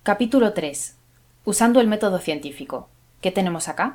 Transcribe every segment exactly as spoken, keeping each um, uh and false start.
Capítulo tres. Usando el método científico. ¿Qué tenemos acá?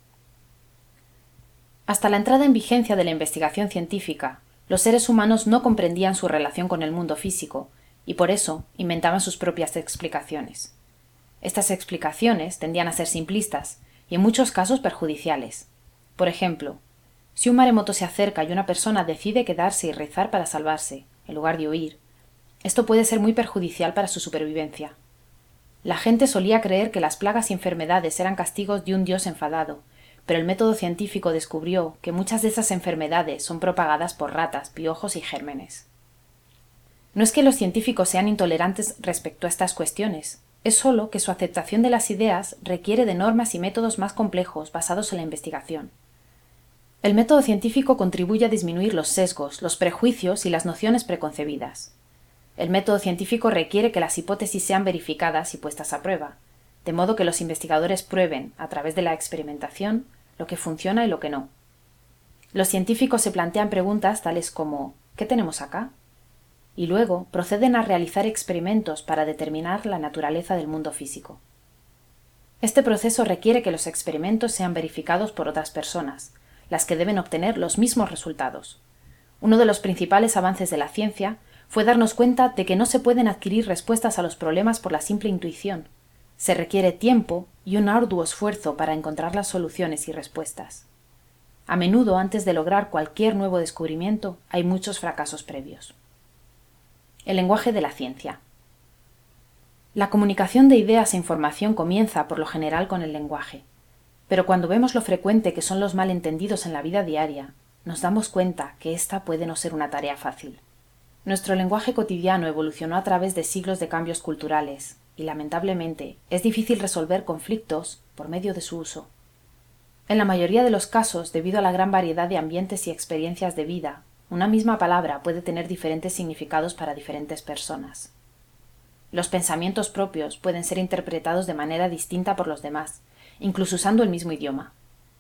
Hasta la entrada en vigencia de la investigación científica, los seres humanos no comprendían su relación con el mundo físico y por eso inventaban sus propias explicaciones. Estas explicaciones tendían a ser simplistas y en muchos casos perjudiciales. Por ejemplo, si un maremoto se acerca y una persona decide quedarse y rezar para salvarse, en lugar de huir, esto puede ser muy perjudicial para su supervivencia. La gente solía creer que las plagas y enfermedades eran castigos de un dios enfadado, pero el método científico descubrió que muchas de esas enfermedades son propagadas por ratas, piojos y gérmenes. No es que los científicos sean intolerantes respecto a estas cuestiones, es solo que su aceptación de las ideas requiere de normas y métodos más complejos basados en la investigación. El método científico contribuye a disminuir los sesgos, los prejuicios y las nociones preconcebidas. El método científico requiere que las hipótesis sean verificadas y puestas a prueba, de modo que los investigadores prueben, a través de la experimentación, lo que funciona y lo que no. Los científicos se plantean preguntas tales como ¿qué tenemos acá? Y luego proceden a realizar experimentos para determinar la naturaleza del mundo físico. Este proceso requiere que los experimentos sean verificados por otras personas, las que deben obtener los mismos resultados. Uno de los principales avances de la ciencia fue darnos cuenta de que no se pueden adquirir respuestas a los problemas por la simple intuición. Se requiere tiempo y un arduo esfuerzo para encontrar las soluciones y respuestas. A menudo, antes de lograr cualquier nuevo descubrimiento, hay muchos fracasos previos. El lenguaje de la ciencia. La comunicación de ideas e información comienza, por lo general, con el lenguaje. Pero cuando vemos lo frecuente que son los malentendidos en la vida diaria, nos damos cuenta que esta puede no ser una tarea fácil. Nuestro lenguaje cotidiano evolucionó a través de siglos de cambios culturales y, lamentablemente, es difícil resolver conflictos por medio de su uso. En la mayoría de los casos, debido a la gran variedad de ambientes y experiencias de vida, una misma palabra puede tener diferentes significados para diferentes personas. Los pensamientos propios pueden ser interpretados de manera distinta por los demás, incluso usando el mismo idioma.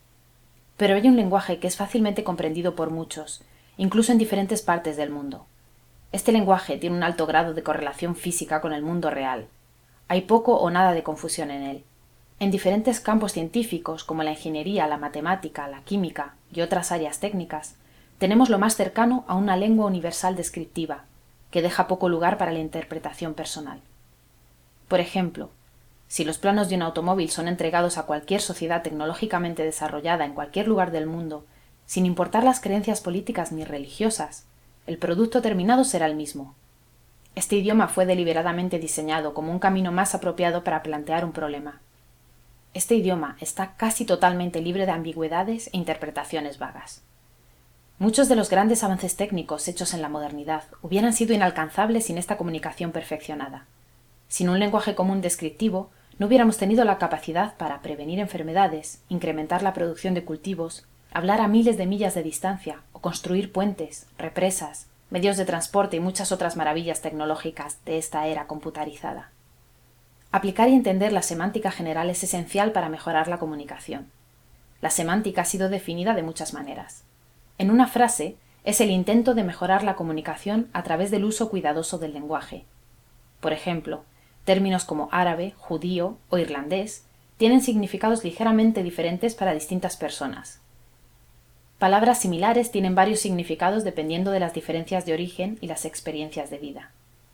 Pero hay un lenguaje que es fácilmente comprendido por muchos, incluso en diferentes partes del mundo. Este lenguaje tiene un alto grado de correlación física con el mundo real. Hay poco o nada de confusión en él. En diferentes campos científicos, como la ingeniería, la matemática, la química y otras áreas técnicas, tenemos lo más cercano a una lengua universal descriptiva, que deja poco lugar para la interpretación personal. Por ejemplo, si los planos de un automóvil son entregados a cualquier sociedad tecnológicamente desarrollada en cualquier lugar del mundo, sin importar las creencias políticas ni religiosas, el producto terminado será el mismo. Este idioma fue deliberadamente diseñado como un camino más apropiado para plantear un problema. Este idioma está casi totalmente libre de ambigüedades e interpretaciones vagas. Muchos de los grandes avances técnicos hechos en la modernidad hubieran sido inalcanzables sin esta comunicación perfeccionada. Sin un lenguaje común descriptivo, no hubiéramos tenido la capacidad para prevenir enfermedades, incrementar la producción de cultivos, hablar a miles de millas de distancia o construir puentes, represas, medios de transporte y muchas otras maravillas tecnológicas de esta era computarizada. Aplicar y entender la semántica general es esencial para mejorar la comunicación. La semántica ha sido definida de muchas maneras. En una frase, es el intento de mejorar la comunicación a través del uso cuidadoso del lenguaje. Por ejemplo, términos como árabe, judío o irlandés tienen significados ligeramente diferentes para distintas personas. Palabras similares tienen varios significados dependiendo de las diferencias de origen y las experiencias de vida.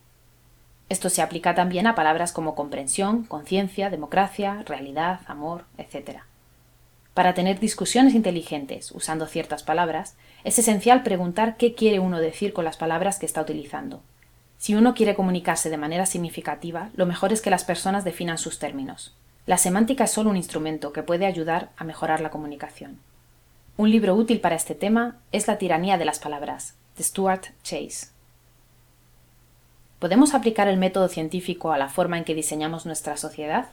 Esto se aplica también a palabras como comprensión, conciencia, democracia, realidad, amor, etcétera. Para tener discusiones inteligentes usando ciertas palabras, es esencial preguntar qué quiere uno decir con las palabras que está utilizando. Si uno quiere comunicarse de manera significativa, lo mejor es que las personas definan sus términos. La semántica es solo un instrumento que puede ayudar a mejorar la comunicación. Un libro útil para este tema es La tiranía de las palabras, de Stuart Chase. ¿Podemos aplicar el método científico a la forma en que diseñamos nuestra sociedad?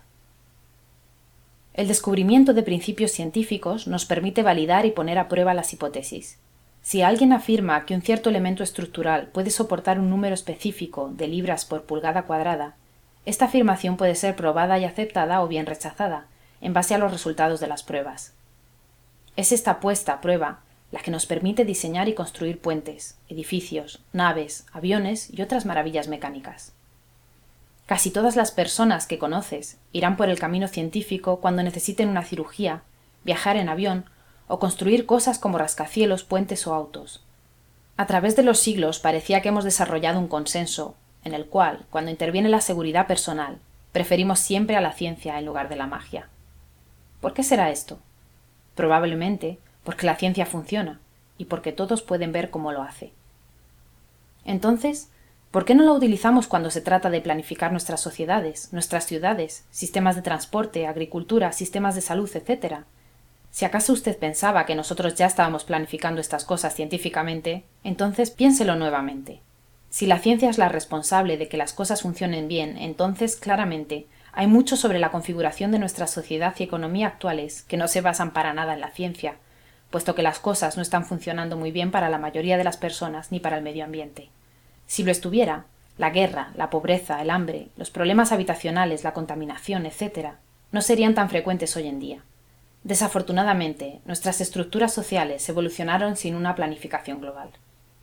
El descubrimiento de principios científicos nos permite validar y poner a prueba las hipótesis. Si alguien afirma que un cierto elemento estructural puede soportar un número específico de libras por pulgada cuadrada, esta afirmación puede ser probada y aceptada o bien rechazada, en base a los resultados de las pruebas. Es esta puesta a prueba la que nos permite diseñar y construir puentes, edificios, naves, aviones y otras maravillas mecánicas. Casi todas las personas que conoces irán por el camino científico cuando necesiten una cirugía, viajar en avión o construir cosas como rascacielos, puentes o autos. A través de los siglos parecía que hemos desarrollado un consenso, en el cual, cuando interviene la seguridad personal, preferimos siempre a la ciencia en lugar de la magia. ¿Por qué será esto? Probablemente porque la ciencia funciona y porque todos pueden ver cómo lo hace. Entonces, ¿por qué no la utilizamos cuando se trata de planificar nuestras sociedades, nuestras ciudades, sistemas de transporte, agricultura, sistemas de salud, etcétera? Si acaso usted pensaba que nosotros ya estábamos planificando estas cosas científicamente, entonces piénselo nuevamente. Si la ciencia es la responsable de que las cosas funcionen bien, entonces, claramente, hay mucho sobre la configuración de nuestra sociedad y economía actuales que no se basan para nada en la ciencia, puesto que las cosas no están funcionando muy bien para la mayoría de las personas ni para el medio ambiente. Si lo estuviera, la guerra, la pobreza, el hambre, los problemas habitacionales, la contaminación, etcétera, no serían tan frecuentes hoy en día. Desafortunadamente, nuestras estructuras sociales evolucionaron sin una planificación global.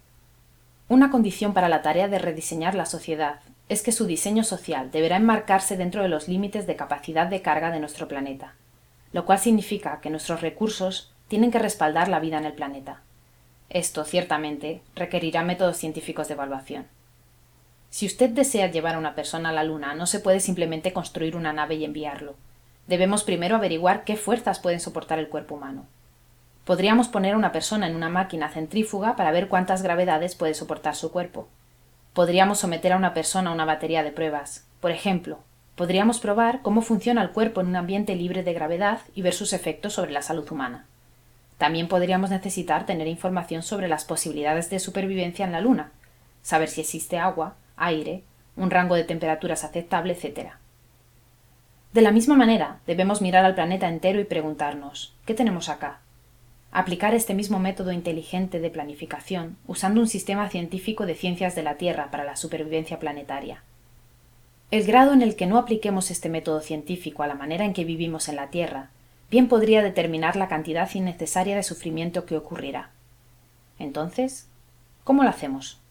Una condición para la tarea de rediseñar la sociedad es que su diseño social deberá enmarcarse dentro de los límites de capacidad de carga de nuestro planeta, lo cual significa que nuestros recursos tienen que respaldar la vida en el planeta. Esto, ciertamente, requerirá métodos científicos de evaluación. Si usted desea llevar a una persona a la Luna, no se puede simplemente construir una nave y enviarlo. Debemos primero averiguar qué fuerzas pueden soportar el cuerpo humano. Podríamos poner a una persona en una máquina centrífuga para ver cuántas gravedades puede soportar su cuerpo. Podríamos someter a una persona a una batería de pruebas. Por ejemplo, podríamos probar cómo funciona el cuerpo en un ambiente libre de gravedad y ver sus efectos sobre la salud humana. También podríamos necesitar tener información sobre las posibilidades de supervivencia en la Luna, saber si existe agua, aire, un rango de temperaturas aceptable, etcétera. De la misma manera, debemos mirar al planeta entero y preguntarnos, ¿qué tenemos acá? Aplicar este mismo método inteligente de planificación usando un sistema científico de ciencias de la Tierra para la supervivencia planetaria. El grado en el que no apliquemos este método científico a la manera en que vivimos en la Tierra bien podría determinar la cantidad innecesaria de sufrimiento que ocurrirá. Entonces, ¿cómo lo hacemos?